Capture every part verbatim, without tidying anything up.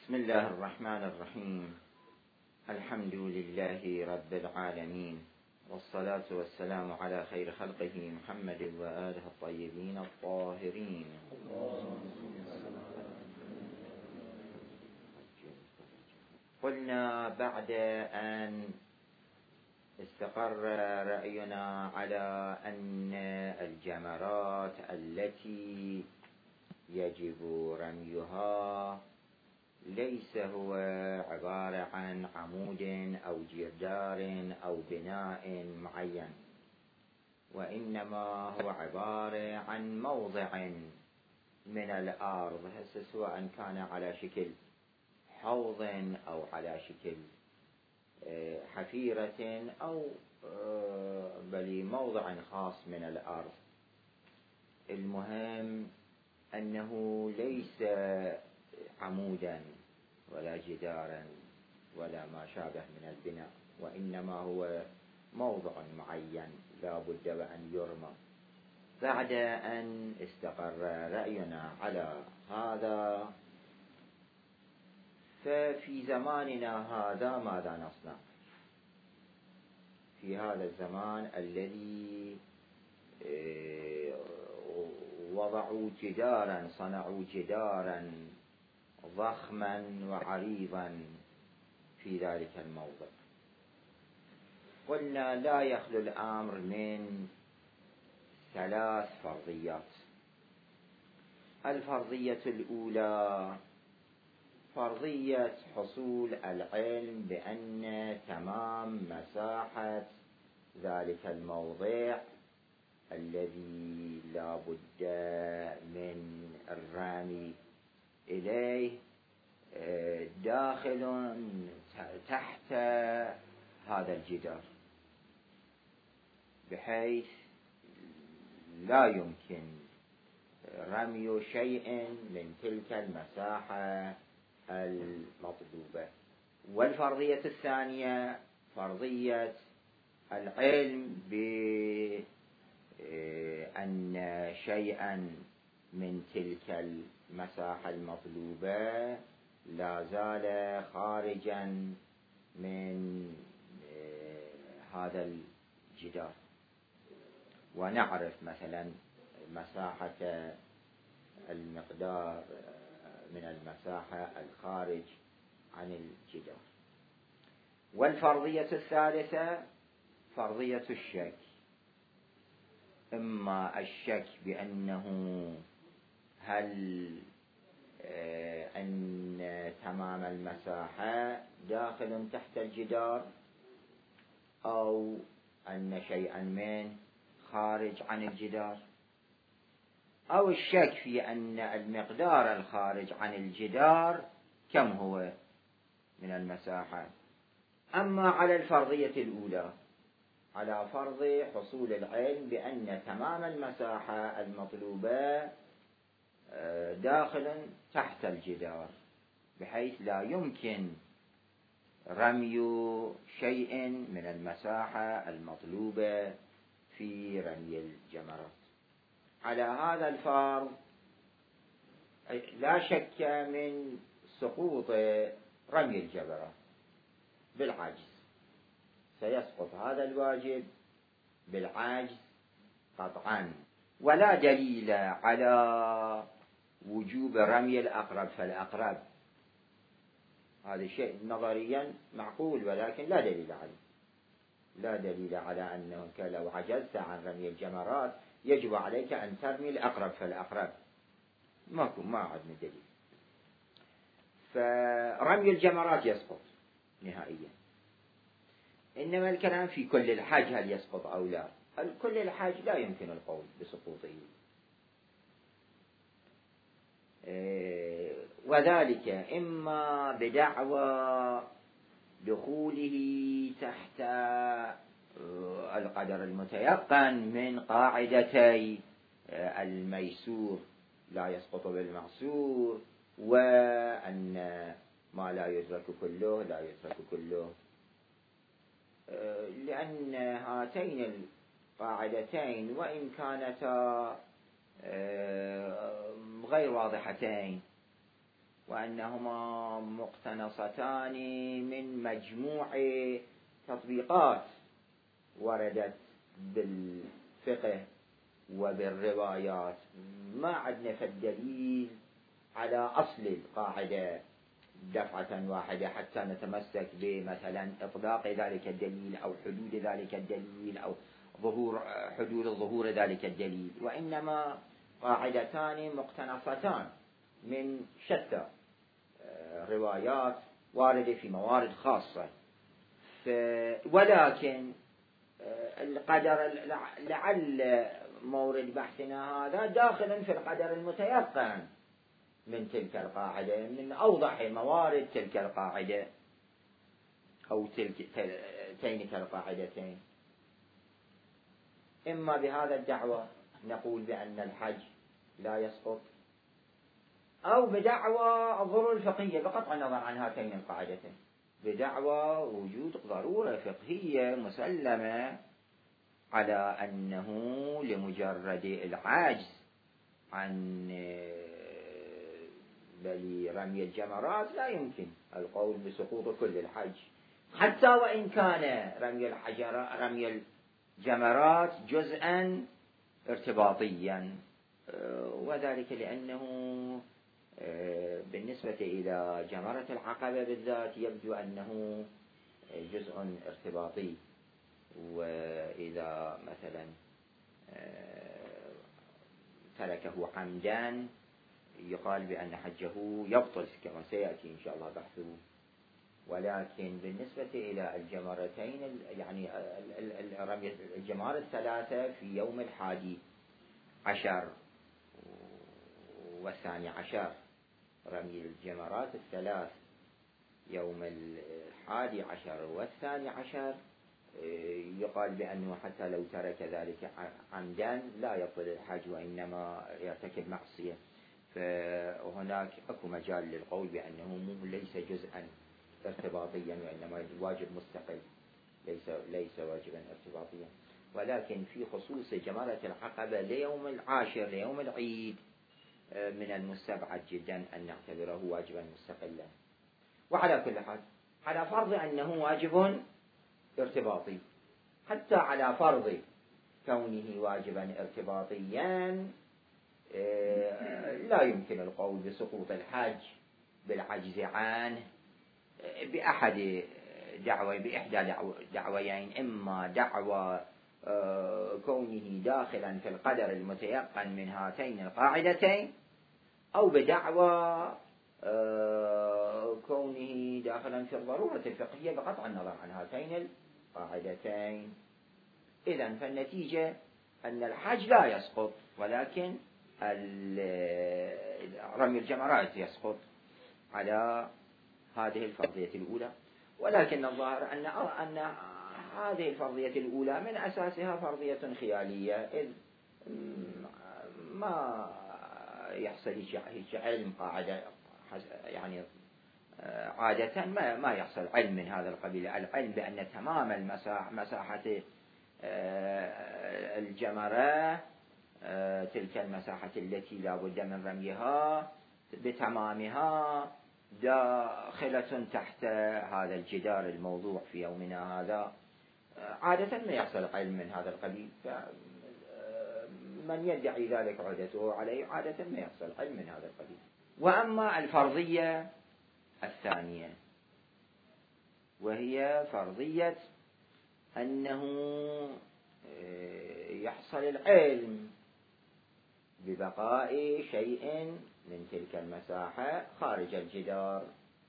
بسم الله الرحمن الرحيم. الحمد لله رب العالمين، والصلاة والسلام على خير خلقه محمد وآله الطيبين الطاهرين. قلنا بعد أن استقر رأينا على أن الجمرات التي يجب رميها ليس هو عبارة عن عمود أو جدار أو بناء معين، وإنما هو عبارة عن موضع من الأرض، سواء كان على شكل حوض أو على شكل حفيرة أو بل موضع خاص من الأرض. المهم أنه ليس عمودا ولا جدارا ولا ما شابه من البناء، وإنما هو موضع معين لا بد وأن يرمى. بعد أن استقر رأينا على هذا، ففي زماننا هذا ماذا نصنع؟ في هذا الزمان الذي وضعوا جدارا، صنعوا جدارا ضخما وعريضا في ذلك الموضع. قلنا لا يخلو الأمر من ثلاث فرضيات. الفرضية الأولى فرضية حصول العلم بأن تمام مساحة ذلك الموضع الذي لا بد من الرمي إليه داخل تحت هذا الجدار، بحيث لا يمكن رمي شيء من تلك المساحة المطلوبة. والفرضية الثانية فرضية العلم بأن شيئا من تلك المساحة المطلوبة لا زال خارجا من هذا الجدار، ونعرف مثلا مساحة المقدار من المساحة الخارج عن الجدار. والفرضية الثالثة فرضية الشك، إما الشك بأنه هل أن تمام المساحة داخل تحت الجدار، أو أن شيئا من خارج عن الجدار، أو الشك في أن المقدار الخارج عن الجدار كم هو من المساحة. أما على الفرضية الأولى، على فرض حصول العلم بأن تمام المساحة المطلوبة داخل تحت الجدار، بحيث لا يمكن رمي شيء من المساحة المطلوبة في رمي الجمرات. على هذا الفرض لا شك من سقوط رمي الجمرات بالعجز، سيسقط هذا الواجب بالعجز قطعا. ولا دليل على وجوب رمي الأقرب فالأقرب، هذا شيء نظريا معقول ولكن لا دليل عليه. لا دليل على أنك لو عجزت عن رمي الجمرات يجب عليك أن ترمي الأقرب فالأقرب، ماكو ما عندنا دليل. فرمي الجمرات يسقط نهائيا. إنما الكلام في كل الحج هل يسقط أو لا. كل الحج لا يمكن القول بسقوطه، وذلك إما بدعوى دخوله تحت القدر المتيقن من قاعدتي الميسور لا يسقط بالمعسور، وأن ما لا يدرك كله لا يترك كله، لأن هاتين القاعدتين وإن كانتا غير واضحتين وأنهما مقتنصتان من مجموع تطبيقات وردت بالفقه وبالروايات، ما عندنا فالدليل على أصل القاعدة دفعة واحدة حتى نتمسك بمثلا إطلاق ذلك الدليل أو حدود ذلك الدليل أو ظهور حدود ظهور ذلك الدليل، وإنما قاعدتان مقتنصتان من شتى روايات واردة في موارد خاصة. ولكن القدر لعل مورد بحثنا هذا داخل في القدر المتيقن من تلك القاعدة، من أوضح موارد تلك القاعدة أو تلك تلك القاعدتين. إما بهذا الدعوة نقول بأن الحج لا يسقط، أو بدعوى الضرورة الفقهية بقطع النظر عن هاتين القاعدتين، بدعوى وجود ضرورة فقهية مسلمة على أنه لمجرد العجز عن بل رمي الجمرات لا يمكن القول بسقوط كل الحج، حتى وإن كان رمي الحجر رمي الجمرات جزءا ارتباطيا، وذلك لأنه بالنسبة إلى جمرة العقبة بالذات يبدو أنه جزء ارتباطي، وإذا مثلا تركه عمدا يقال بأن حجه يبطل كما سيأتي إن شاء الله بحثه. ولكن بالنسبة إلى الجمرتين يعني رمي الجمار الثلاثة في يوم الحادي عشر والثاني عشر، رمي الجمرات الثلاث يوم الحادي عشر والثاني عشر يقال بأنه حتى لو ترك ذلك عمدا لا يبطل الحج وإنما يرتكب معصية، فهناك أكو مجال للقول بأنه ليس جزءا ارتباطيا وإنما واجب مستقل، ليس ليس واجبا ارتباطيا. ولكن في خصوص جمرة العقبة ليوم العاشر ليوم العيد من المستبعد جدا أن نعتبره واجبا مستقلا. وعلى كل حال على فرض أنه واجب ارتباطي، حتى على فرض كونه واجبا ارتباطيا لا يمكن القول بسقوط الحج بالعجز عنه بأحد دعوى بإحدى دعويين، إما دعوى كونه داخلا في القدر المتيقن من هاتين القاعدتين، أو بدعوى كونه داخلا في الضرورة الفقهية بقطع النظر عن هاتين القاعدتين. إذن فالنتيجة أن الحج لا يسقط، ولكن رمي الجمرات يسقط على هذه الفرضية الأولى. ولكن الظاهر أن أن هذه الفرضية الأولى من أساسها فرضية خيالية، إذ ما يحصل علم قاعدة يعني عادة ما ما يحصل علم من هذا القبيل، العلم بأن تمام المساحة مساحة الجمرة تلك المساحة التي لا بد من رميها بتمامها داخلة تحت هذا الجدار الموضوع في يومنا هذا، عادة ما يحصل علم من هذا القبيل، من يدعي ذلك عادته عليه عادة ما يحصل علم من هذا القبيل. وأما الفرضية الثانية وهي فرضية أنه يحصل العلم ببقاء شيء من تلك المساحة خارج الجدار،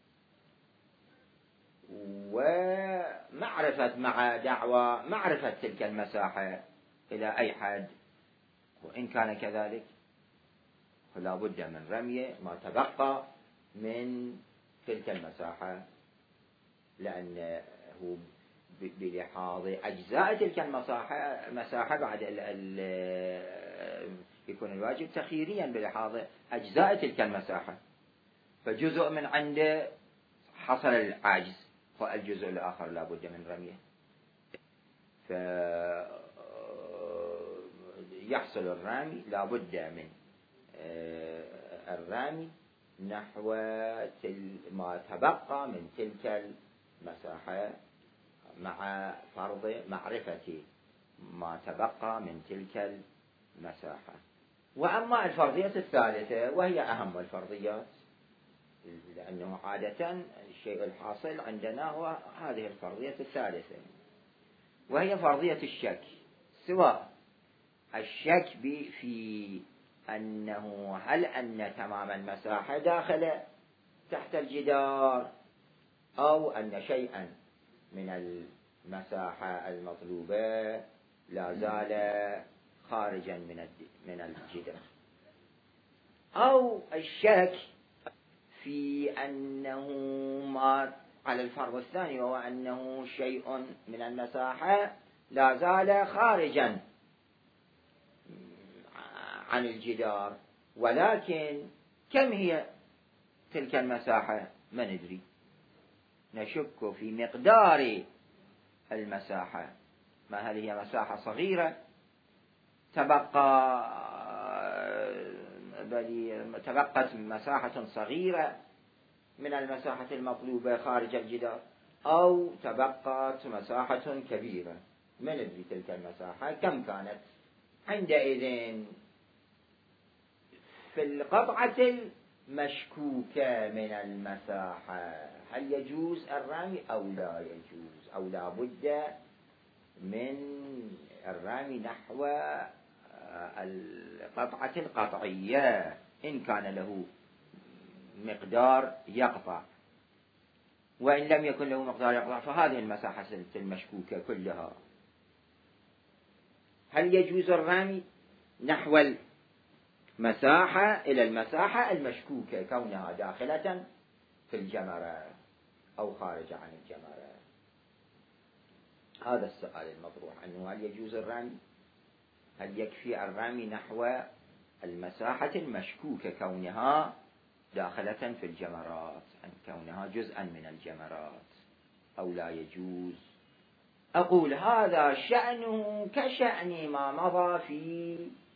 ومعرفة مع دعوى معرفة تلك المساحة إلى أي حد، وإن كان كذلك فلا بد من رمي ما تبقى من تلك المساحة، لأنه بلحاظ أجزاء تلك المساحة مساحة بعد ال ال يكون الواجب تخييريا بلحاظ أجزاء تلك المساحة، فجزء من عنده حصل العاجز والجزء الآخر لا بد من رميه، فيحصل الرمي لا بد من الرمي نحو ما تبقى من تلك المساحة مع فرض معرفة ما تبقى من تلك المساحة. وأما الفرضية الثالثة وهي أهم الفرضيات، لأنه عادة الشيء الحاصل عندنا هو هذه الفرضية الثالثة، وهي فرضية الشك، سواء الشك في أنه هل أن تمام المساحة داخل تحت الجدار، أو أن شيئا من المساحة المطلوبة لا زال خارجا من من الجدار، أو الشك في أنه ما على الفرض الثاني، وهو أنه شيء من المساحة لا زال خارجا عن الجدار، ولكن كم هي تلك المساحة ما ندري، نشك في مقدار المساحة، ما هل هي مساحة صغيرة تبقى بل تبقت مساحة صغيرة من المساحة المطلوبة خارج الجدار، أو تبقت مساحة كبيرة، ما ندري تلك المساحة كم كانت. عندئذ في القطعة المشكوكة من المساحة هل يجوز الرمي أو لا يجوز، أو لا بد من الرمي نحو القطعة القطعية إن كان له مقدار يقطع، وإن لم يكن له مقدار يقطع فهذه المساحة المشكوكة كلها هل يجوز الرمي نحو المساحة إلى المساحة المشكوكة كونها داخلة في الجمرة أو خارج عن الجمرة. هذا السؤال المطروح، أنه هل يجوز الرمي، هل يكفي الرمي نحو المساحة المشكوكة كونها داخلة في الجمرات، أن كونها جزءا من الجمرات، أو لا يجوز. أقول هذا شأنه كشأن ما مضى في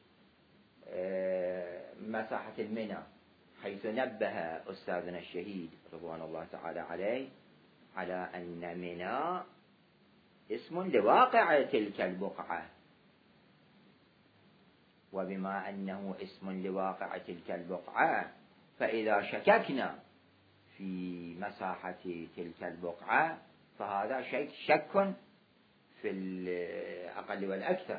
مساحة المنى، حيث نبه أستاذنا الشهيد رضوان الله تعالى عليه على أن منى اسم لواقع تلك البقعة، وبما أنه اسم لواقع تلك البقعة فإذا شككنا في مساحة تلك البقعة فهذا شك, شك في الأقل والأكثر،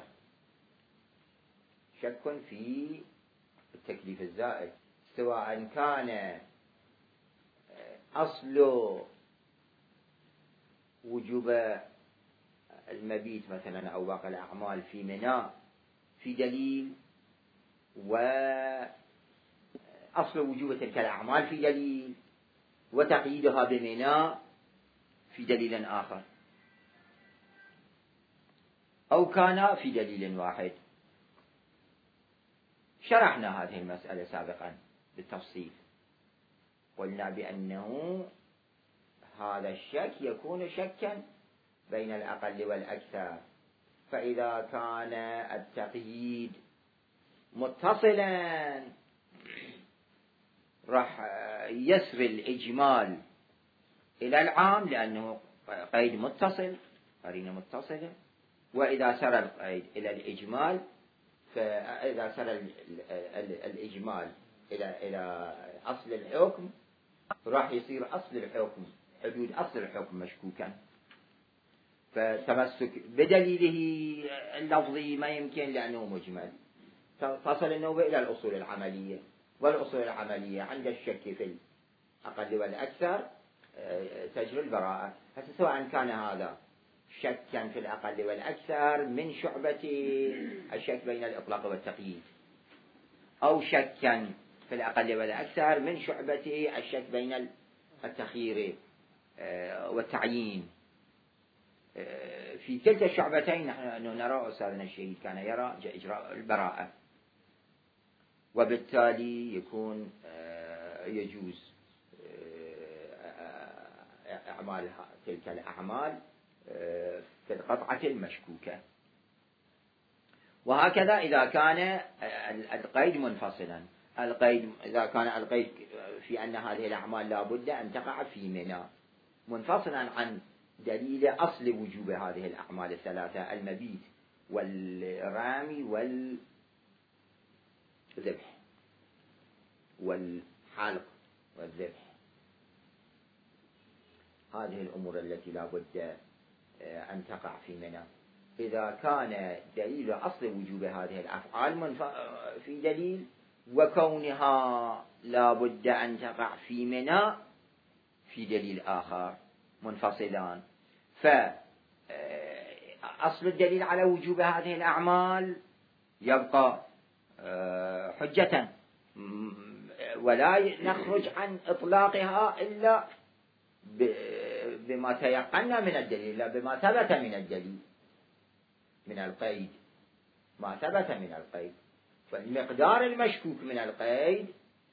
شك في التكليف الزائد، سواء كان أصل وجوب المبيت مثلا أو باقي الأعمال في منى في دليل، وأصل وجوب تلك الأعمال في دليل، وتقييدها بمنى في دليل آخر، أو كان في دليل واحد. شرحنا هذه المسألة سابقا بالتفصيل، قلنا بأنه هذا الشك يكون شكا بين الأقل والأكثر، فإذا كان التقييد متصلا راح يسري الإجمال إلى العام لأنه قيد متصل، قرينة متصلة، وإذا سرى القيد إلى الإجمال، فإذا سرى الإجمال إلى إلى أصل الحكم راح يصير أصل الحكم حدود أصل الحكم مشكوكا، فتمسك بدليله اللفظي ما يمكن لأنه مجمل، تصل النوبة إلى الأصول العملية، والأصول العملية عند الشك في الأقل والأكثر تجري البراءة. سواء كان هذا شكا في الأقل والأكثر من شعبة الشك بين الإطلاق والتقييد، أو شكا في الأقل والأكثر من شعبة الشك بين التخيير والتعيين، في كلتا الشعبتين نحن نرى أستاذنا الشهيد كان يرى إجراء البراءة، وبالتالي يكون يجوز أعمال تلك الأعمال في القطعة المشكوكة. وهكذا إذا كان القيد منفصلا، القيد إذا كان القيد في أن هذه الأعمال لا بد أن تقع في منى، منفصلا عن دليل أصل وجوب هذه الأعمال الثلاثة: المبيت والرامي والذبح والحلق والذبح. هذه الأمور التي لا بد أن تقع في منى. إذا كان دليل أصل وجوب هذه الأفعال في دليل، وكونها لا بد أن تقع في منى في دليل آخر منفصلان، فأصل الدليل على وجوب هذه الأعمال يبقى حجة، ولا نخرج عن إطلاقها إلا بما تيقنا من الدليل، لا بما ثبت من الدليل من القيد، ما ثبت من القيد. فالمقدار المشكوك من القيد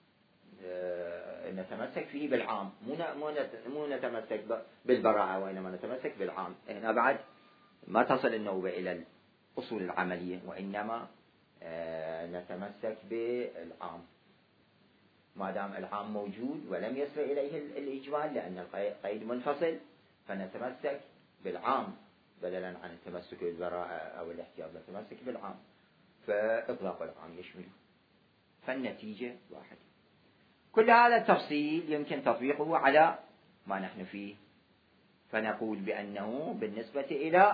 نتمسك فيه بالعام، مو نتمسك بالبراءة، وإنما نتمسك بالعام. هنا بعد ما تصل النوبة إلى الأصول العملية، وإنما نتمسك بالعام ما دام العام موجود ولم يصل إليه الإجمال، لأن القيد منفصل، فنتمسك بالعام بدلا عن التمسك بالبراءة أو الاحتياط، نتمسك بالعام، فإطلاق العام يشمله، فالنتيجة واحدة. كل هذا التفصيل يمكن تطبيقه على ما نحن فيه، فنقول بأنه بالنسبة إلى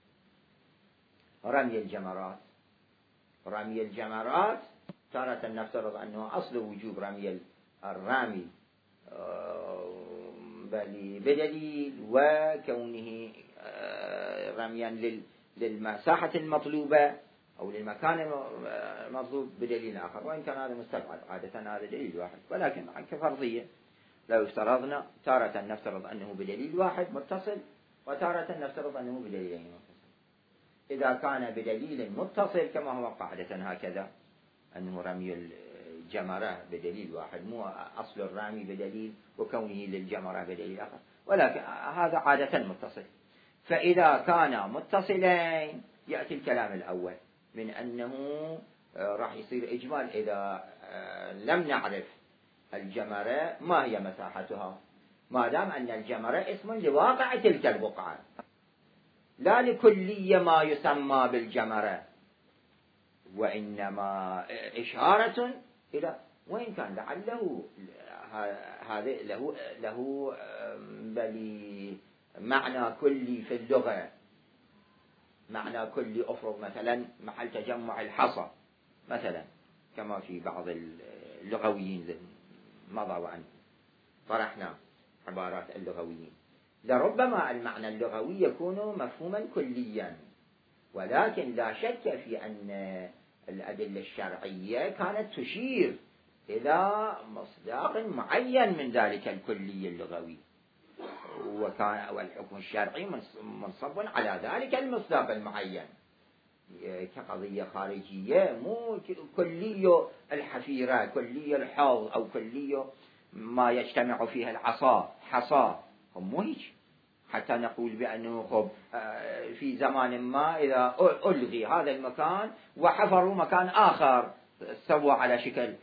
رمي الجمرات، رمي الجمرات تارة نفترض أنه أصل وجوب رمي الرامي بدليل، وكونه رميا للمساحة المطلوبة أو للمكان المطلوب بدليل آخر، وإن كان هذا مستبعد، عادة هذا دليل واحد، ولكن كفرضية لو افترضنا تارة نفترض أنه بدليل واحد متصل، وتارة نفترض أنه بدليلين متصل. إذا كان بدليل متصل كما هو قاعدة هكذا، أنه رمي الجمرة بدليل واحد، مو أصل الرامي بدليل وكونه للجمرة بدليل آخر، ولكن هذا عادة متصل. فإذا كان متصلين يأتي الكلام الأول من أنه راح يصير إجمال إذا لم نعرف الجمرة ما هي مساحتها، ما دام أن الجمرة اسم لواقع تلك البقعة، لا لكلية ما يسمى بالجمرة، وإنما إشارة إلى، وإن كان لعله هذا له له بل معنى كلي في اللغة، معنى كلي. أفرض مثلا محل تجمع الحصى مثلا، كما في بعض اللغويين مضى وأن طرحنا عبارات اللغويين، لربما المعنى اللغوي يكون مفهوما كليا، ولكن لا شك في أن الأدلة الشرعية كانت تشير إلى مصداق معين من ذلك الكلي اللغوي، وكان والحكم الشرعي منصب على ذلك المصداق المعين، كقضية خارجية، مو كلي الحفيرة، كلي الحوض، أو كلي ما يجتمع فيها العصا حصى، مو هيك حتى نقول بأنه خب في زمان ما إذا ألغي هذا المكان وحفروا مكان آخر سووا على شكل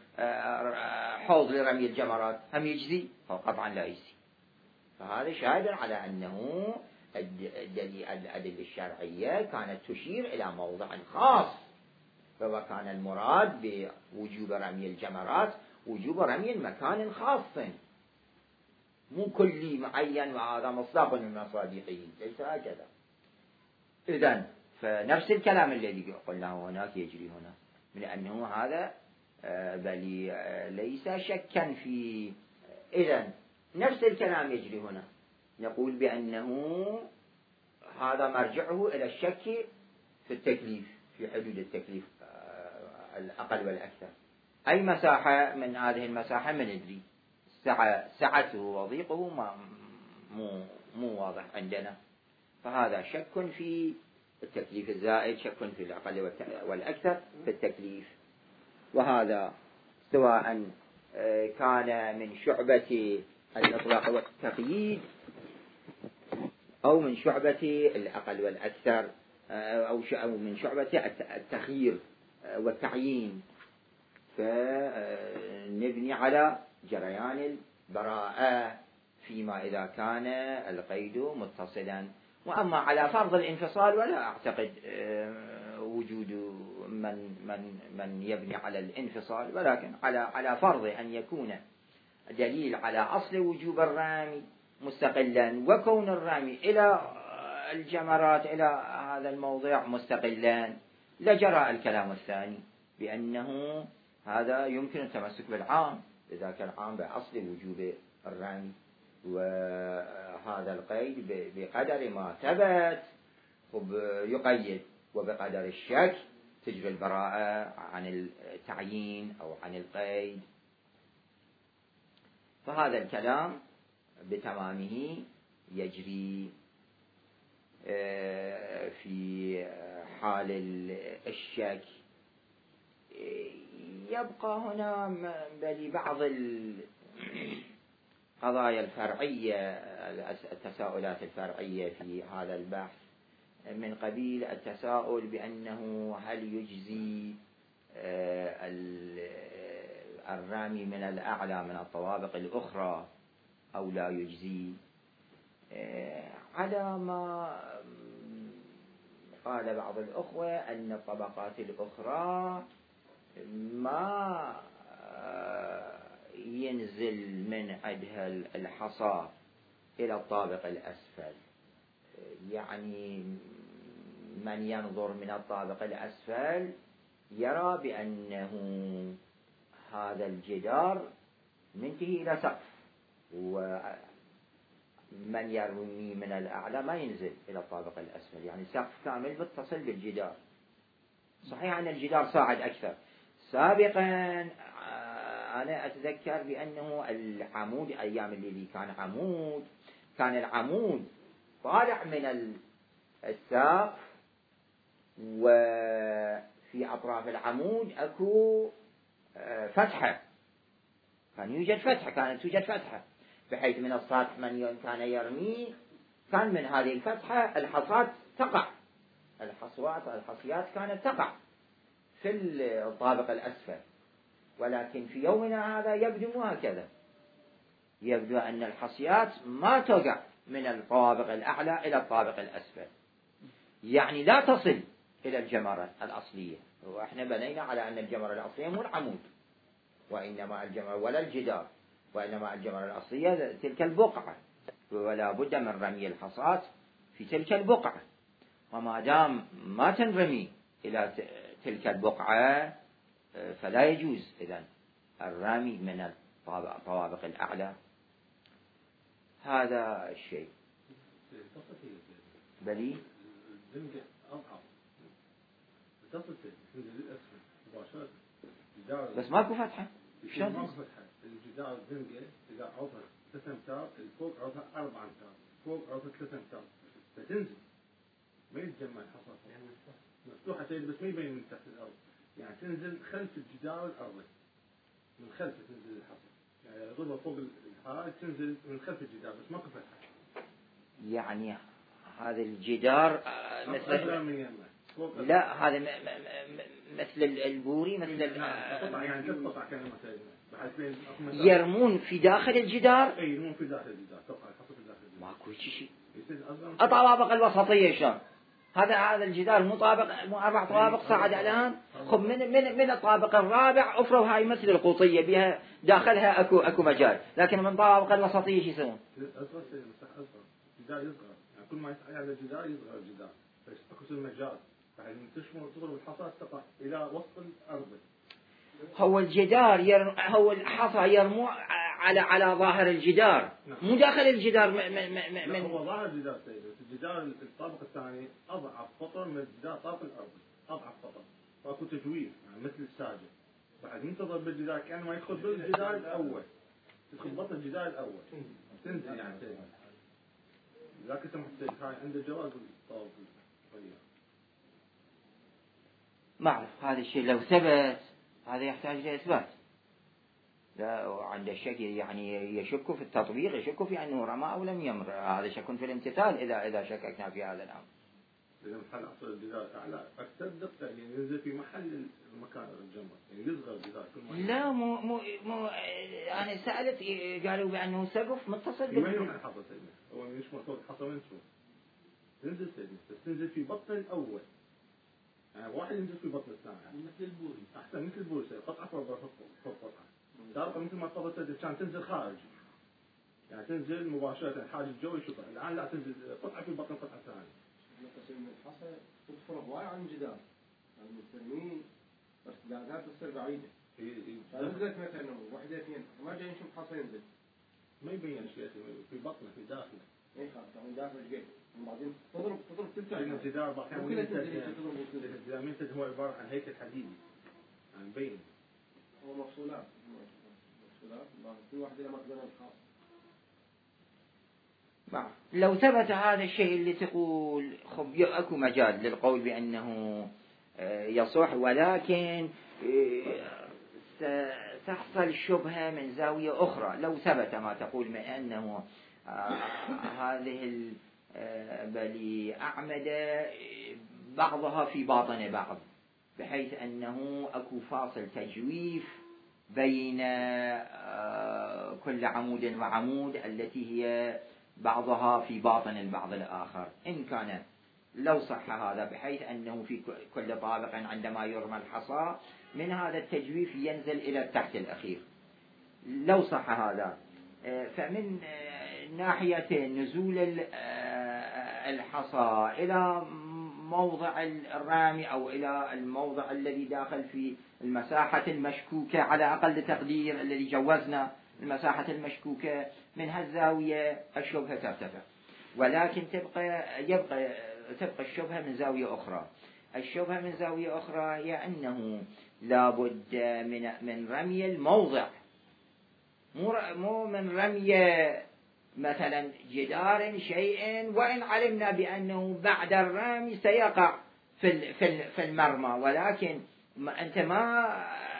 حوض لرمي الجمرات، هم يجزي؟ قطعا لا يجزي. فهذا شاهد على أنه الأدلة الشرعية كانت تشير إلى موضع خاص، فكان المراد بوجوب رمي الجمرات وجوب رمي المكان خاص، مو كلي معين وهذا مصداق من مصادقه، ليس هكذا. إذن فنفس الكلام الذي قلناه هناك يجري هنا، من أنه هذا بل ليس شكا في، إذن نفس الكلام يجري هنا، نقول بأنه هذا مرجعه إلى الشك في التكليف، في حدود التكليف الأقل والأكثر. أي مساحة من هذه المساحة من ندري، سعته وضيقه ما مو مو واضح عندنا، فهذا شك في التكليف الزائد، شك في الأقل والأكثر في التكليف. وهذا سواء كان من شعبة الإطلاق والتقييد أو من شعبة الأقل والأكثر، أو من شعبة التخيير والتعيين، فنبني على جريان البراءة فيما إذا كان القيد متصلا. وأما على فرض الانفصال ولا أعتقد وجود من من من يبني على الانفصال، ولكن على على فرض أن يكون دليل على أصل وجوب الرمي مستقلا، وكون الرمي إلى الجمرات إلى هذا الموضع مستقلا، لجرى الكلام الثاني بأنه هذا يمكن التمسك بالعام إذا كان عام بأصل وجوب الرمي، وهذا القيد بقدر ما ثبت يقيد، وبقدر الشك تجري البراءة عن التعيين أو عن القيد. فهذا الكلام بتمامه يجري في حال الشك. يبقى هنا بل بعض القضايا الفرعية، التساؤلات الفرعية في هذا البحث، من قبيل التساؤل بأنه هل يجزي الرامي من الأعلى من الطوابق الأخرى أو لا يجزي. على ما قال بعض الأخوة أن الطبقات الأخرى ما ينزل من عندها الحصى إلى الطابق الأسفل، يعني من ينظر من الطابق الأسفل يرى بأنه هذا الجدار منتهي إلى سقف، ومن يرمي من الأعلى ما ينزل إلى الطابق الأسفل، يعني سقف كامل متصل بالجدار. صحيح أن الجدار صاعد أكثر. سابقا أنا أتذكر بأنه العمود أيام اللي كان عمود، كان العمود طالع من السقف، وفي أطراف العمود أكو فتحة، كان يوجد فتحة، كانت توجد فتحة، بحيث من السطح من كان يرمي كان من هذه الفتحة الحصات تقع، الحصوات الحصيات كانت تقع في الطابق الأسفل. ولكن في يومنا هذا يبدو هكذا، يبدو أن الحصيات ما تقع من الطابق الأعلى إلى الطابق الأسفل، يعني لا تصل إلى الجمرة الأصلية. وإحنا بنينا على أن الجمرة الأصلية مو العمود، وإنما الجمرة ولا الجدار، وإنما الجمرة الأصلية تلك البقعة، ولا بد من رمي الحصاة في تلك البقعة. وما دام ما تنرمي إلى تلك البقعة فلا يجوز إذن الرمي من الطوابق الأعلى. هذا الشيء. بلي الزنقة أضعف تصل للأسفل مباشرة، بس ماكو فتحة. شلون ماكو فتحة؟ الجدار الزنقة إذا عرضها ثلاثة أمتار، الفوق عرضها أربعة أمتار، فوق عرضها ثلاثة أمتار، فتنزل ما يتجمع الحصى مفتوحة سيد، بس ما يبين من تحت الأرض، يعني تنزل خلف الجدار الأرضي، من خلف تنزل الحصى، يعني يضربها فوق الحائط تنزل من خلف الجدار، بس ماكو فتحة. يعني هذا الجدار مثل لا هذا م... م... مثل البوري، مثل يعني تقطع كلمة يرمون في داخل الجدار. اي يرمون في داخل الجدار، تقطع الحصى في داخل الجدار. ماكو شيء. الطوابق الوسطية شلون؟ هذا هذا الجدار مو طابق، مو أربع طوابق صاعد الآن. خب من من من الطابق الرابع أفروا هاي مثل القوطية بها داخلها أكو أكو مجال، لكن من الطوابق الوسطية شو يسوون؟ أصغر شيء أصغر، الجدار يصغر، يعني كل ما يتعلى على الجدار يصغر الجدار، فيستقص المجال، يعني تشمل تضرب الحصى تقع إلى وسط الأرض. هو الجدار يرم... هو الحصى يرمو على على ظاهر الجدار، نعم. مو داخل الجدار. م... م... م... من هو ظاهر الجدار سيد، الجدار الطابق الثاني أضعف قطر من الجدار الطابق الأرضي، أضعف قطر، فأكو تجويف يعني مثل الساجة، بعد منتظر بالجدار كأنه ما يدخل بالجدار الأول، يدخل بطن الجدار الأول تنزل يعني سيد. لكن سمحت سيد هاي عنده جواز الطابق الطريق. ما أعرف هذا الشيء لو ثبت هذا يحتاج لإثبات. لا عند الشك يعني يشك في التطبيق، يشك في أنه رمى أو لم يمر، هذا شك في الامتثال إذا إذا شككنا في هذا الأمر. إذا محل أصل الجدار أعلى أكثر دقة يعني ينزل في محل المكان الجمر يعني يصغر الجدار كل ما لا مو مو مو أنا سألت قالوا بأنه سقف متصل بال. وين يروح الحصى سيدنا؟ هو مش مرتبط الحصى وين تروح؟ تنزل سيدنا بس تنزل في بطن الأول. يعني واحد ينزل في بطن الثاني. مثل البوري. أحسن مثل البوري قطعة فوق فوق قطعة. تعرف مثل ما قبضت كان تنزل خارج. يعني تنزل مباشرة حاجز الجو يشوفها. الآن لا تنزل قطعة في بطن قطعة ثانية. نقسم من الحصى تدخل هواي عن الجدار. المستلمين ارتدادات تصير بعيدة. نزلت مثلا واحدة اثنين ما جاي نشوف حصى ينزل. ما يبين شيء في بطنه في داخله. إيه خلاص من داخل الجيت. وبعدين تضرب تضرب تلتقط. لأن الجدار بحيان ممكن تنزل تضرب وتنزل. الجدار منتج هو عبارة عن هيكل حديدي. يعني مبين. هو مفصولات. مفصولات. كل واحدة لها مخزنها الخاص. لو ثبت هذا الشيء اللي تقول خب أكو مجال للقول بأنه يصح ولكن ستحصل شبهة من زاوية أخرى لو ثبت ما تقول من أنه هذه البلي أعمدة بعضها في باطن بعض بحيث أنه أكو فاصل تجويف بين كل عمود وعمود التي هي بعضها في باطن البعض الآخر. إن كان لو صح هذا بحيث أنه في كل طابق عندما يرمى الحصى من هذا التجويف ينزل إلى التحت الأخير لو صح هذا فمن ناحية نزول الحصى إلى موضع الرامي أو إلى الموضع الذي داخل في المساحة المشكوكة على أقل تقدير الذي جوزنا المساحة المشكوكة من هالزاوية الشبهة ترتفع ولكن تبقى يبقى تبقى الشبهة من زاوية أخرى. الشبهة من زاوية أخرى هي أنه لابد من من رمي الموضع مو مو من رمي مثلا جدار شيء وإن علمنا بأنه بعد الرمي سيقع في في المرمى ولكن أنت ما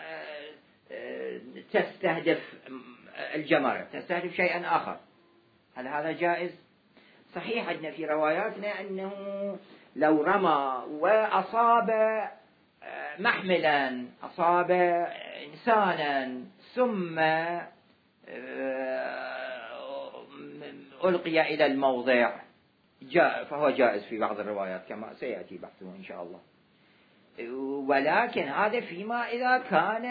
تستهدف الجمرة تستهدف شيئا آخر. هل هذا جائز؟ صحيح عندنا في رواياتنا أنه لو رمى وأصاب محملا أصاب إنسانا ثم ألقي إلى الموضع جاء فهو جائز في بعض الروايات كما سيأتي بحثه إن شاء الله. ولكن هذا فيما إذا كان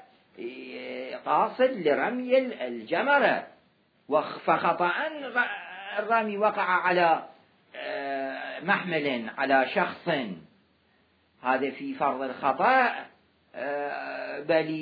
قاصد لرمي الجمرة فخطأ الرمي وقع على محمل على شخص هذا في فرض الخطأ بل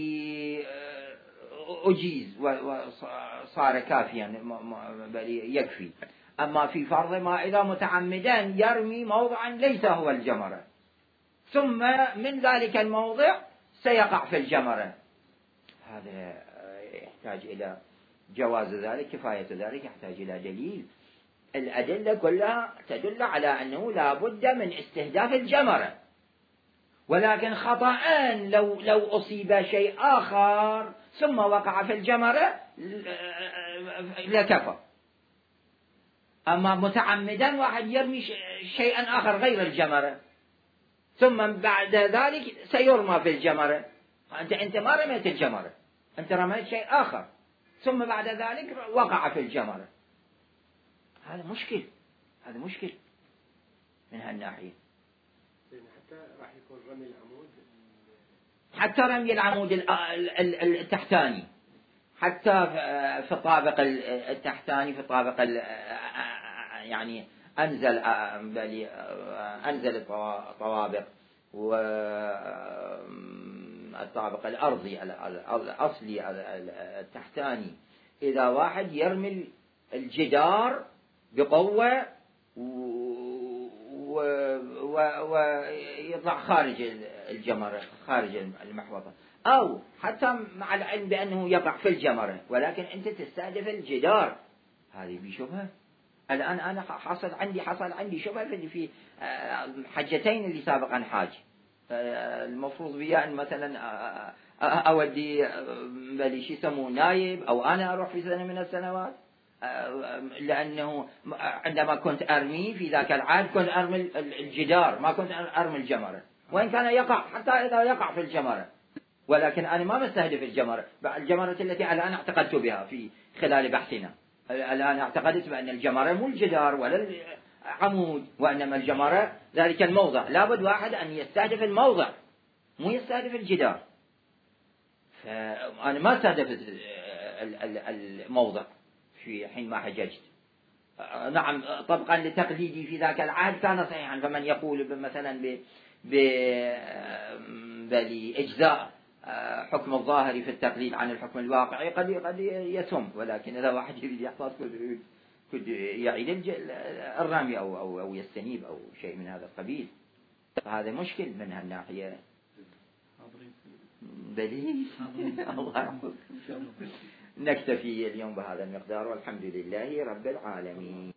أجيز وصار كافيا بل يكفي. أما في فرض ما إذا متعمدا يرمي موضعا ليس هو الجمرة ثم من ذلك الموضع سيقع في الجمرة هذا يحتاج إلى جواز ذلك كفاية ذلك يحتاج إلى دليل. الأدلة كلها تدل على أنه لا بد من استهداف الجمرة ولكن خطأ لو لو أصيب شيء آخر ثم وقع في الجمرة لكفى. أما متعمدا واحد يرمي شيئا آخر غير الجمرة ثم بعد ذلك سيرمى في الجمرة أنت أنت ما رميت الجمرة أنت رميت شيء آخر ثم بعد ذلك وقع في الجمرة. هذا مشكل هذا مشكل من هالناحية. حتى راح يكون رمي العمود حتى رمي العمود التحتاني حتى في الطابق التحتاني في الطابق يعني أنزل أنزل الطوابق والطابق الأرضي الأصلي التحتاني إذا واحد يرمي الجدار بقوة ويطلع خارج الجمرة خارج المحوطة أو حتى مع العلم بأنه يقع في الجمرة ولكن أنت تستهدف الجدار هذه بشبهة. الآن أنا حصل عندي حصل عندي شبهة في حجتين اللي سابقا حاج المفروض بيا أن مثلا أودي بلي شو يسموه نايب أو أنا أروح في سنة من السنوات لأنه عندما كنت أرمي في ذاك العهد كنت أرمي الجدار، ما كنت أرمي الجمرة، وإن كان يقع حتى إذا يقع في الجمرة، ولكن أنا ما مستهدف الجمرة. الجمرة التي الآن اعتقدت بها في خلال بحثنا، الآن اعتقدت بأن الجمرة مو الجدار ولا العمود، وإنما الجمرة ذلك الموضع. لابد واحد أن يستهدف الموضع مو يستهدف الجدار. فأنا ما استهدفت الموضع في حين ما حججت. نعم طبقا لتقليدي في ذاك العهد كان صحيحا. فمن يقول مثلا بإجزاء حكم الظاهر في التقليد عن الحكم الواقعي قد قد يتم، ولكن إذا واحد يريد يحفظ قد يعيد الرمي أو أو أو يستنيب أو شيء من هذا القبيل. فهذا مشكل من هالناحية. بلي الله نكتفي اليوم بهذا المقدار، والحمد لله رب العالمين.